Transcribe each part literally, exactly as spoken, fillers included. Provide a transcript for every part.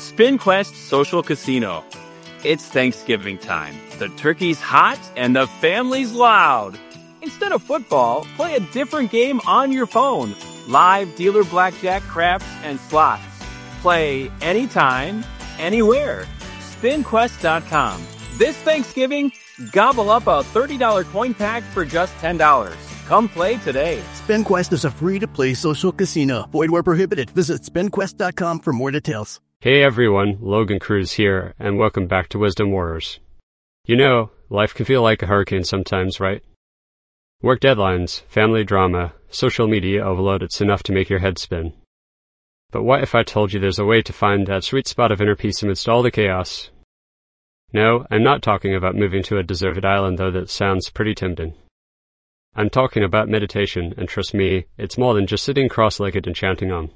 SpinQuest Social Casino. It's Thanksgiving time. The turkey's hot and the family's loud. Instead of football, play a different game on your phone. Live dealer blackjack, craps, and slots. Play anytime, anywhere. spin quest dot com. This Thanksgiving, gobble up a thirty dollars coin pack for just ten dollars. Come play today. SpinQuest is a free-to-play social casino. Void where prohibited. Visit spin quest dot com for more details. Hey everyone, Logan Cruz here, and welcome back to Wisdom Warriors. You know, life can feel like a hurricane sometimes, right? Work deadlines, family drama, social media overload, it's enough to make your head spin. But what if I told you there's a way to find that sweet spot of inner peace amidst all the chaos? No, I'm not talking about moving to a deserted island, though that sounds pretty tempting. I'm talking about meditation, and trust me, it's more than just sitting cross-legged and chanting Om.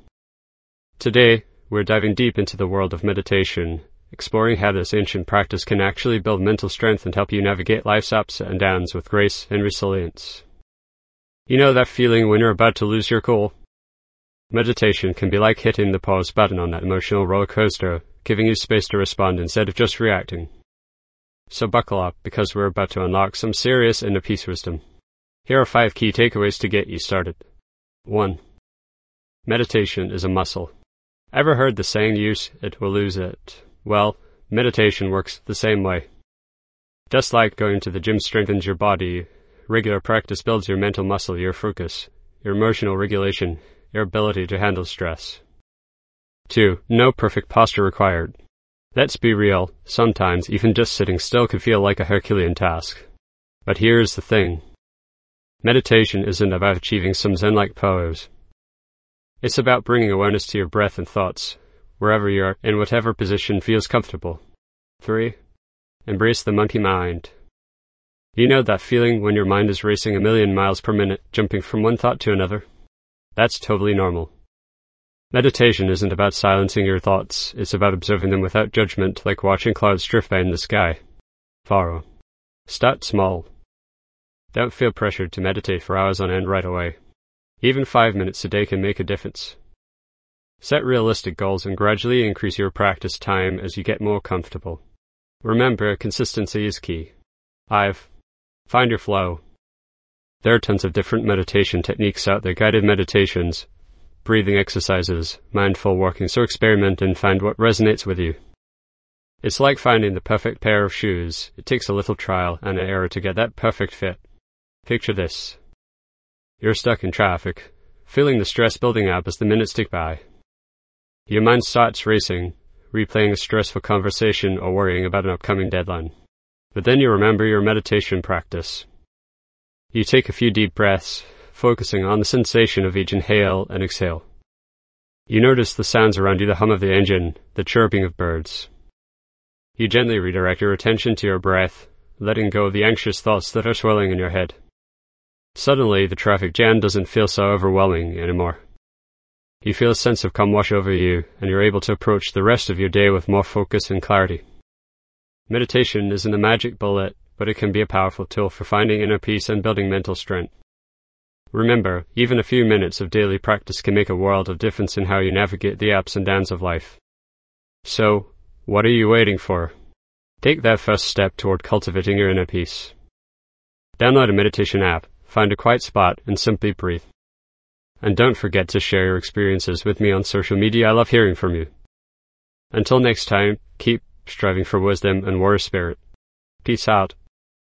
Today, we're diving deep into the world of meditation, exploring how this ancient practice can actually build mental strength and help you navigate life's ups and downs with grace and resilience. You know that feeling when you're about to lose your cool? Meditation can be like hitting the pause button on that emotional roller coaster, giving you space to respond instead of just reacting. So buckle up, because we're about to unlock some serious inner peace wisdom. Here are five key takeaways to get you started. one. Meditation is a muscle. Ever heard the saying, use it or lose it? Well, meditation works the same way. Just like going to the gym strengthens your body, regular practice builds your mental muscle, your focus, your emotional regulation, your ability to handle stress. two. No perfect posture required. Let's be real, sometimes even just sitting still can feel like a Herculean task. But here's the thing. Meditation isn't about achieving some Zen-like pose. It's about bringing awareness to your breath and thoughts, wherever you are, in whatever position feels comfortable. three. Embrace the monkey mind. You know that feeling when your mind is racing a million miles per minute, jumping from one thought to another? That's totally normal. Meditation isn't about silencing your thoughts, it's about observing them without judgment, like watching clouds drift by in the sky. four. Start small. Don't feel pressured to meditate for hours on end right away. Even five minutes a day can make a difference. Set realistic goals and gradually increase your practice time as you get more comfortable. Remember, consistency is key. five. Find your flow. There are tons of different meditation techniques out there, guided meditations, breathing exercises, mindful working, so experiment and find what resonates with you. It's like finding the perfect pair of shoes. It takes a little trial and error to get that perfect fit. Picture this. You're stuck in traffic, feeling the stress building up as the minutes tick by. Your mind starts racing, replaying a stressful conversation or worrying about an upcoming deadline. But then you remember your meditation practice. You take a few deep breaths, focusing on the sensation of each inhale and exhale. You notice the sounds around you, the hum of the engine, the chirping of birds. You gently redirect your attention to your breath, letting go of the anxious thoughts that are swirling in your head. Suddenly, the traffic jam doesn't feel so overwhelming anymore. You feel a sense of calm wash over you, and you're able to approach the rest of your day with more focus and clarity. Meditation isn't a magic bullet, but it can be a powerful tool for finding inner peace and building mental strength. Remember, even a few minutes of daily practice can make a world of difference in how you navigate the ups and downs of life. So, what are you waiting for? Take that first step toward cultivating your inner peace. Download a meditation app, find a quiet spot, and simply breathe. And don't forget to share your experiences with me on social media. I love hearing from you. Until next time, keep striving for wisdom and warrior spirit. Peace out.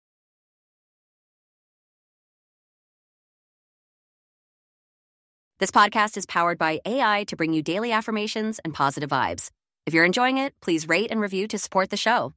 This podcast is powered by A I to bring you daily affirmations and positive vibes. If you're enjoying it, please rate and review to support the show.